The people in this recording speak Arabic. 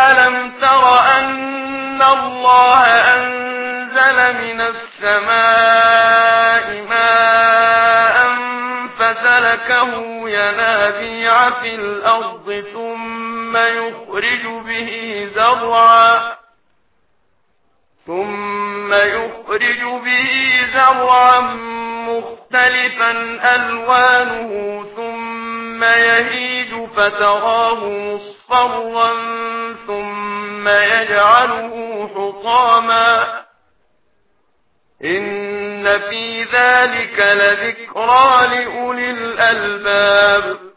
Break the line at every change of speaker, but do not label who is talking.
ألم تر أن الله أنزل من السماء ماء فسلكه ينابيع في الأرض ثم يخرج به زرعا مختلفا ألوانه ثم يهيج فتراه مصفرا ثم يجعله حطاما إن في ذلك لذكرى لأولي الألباب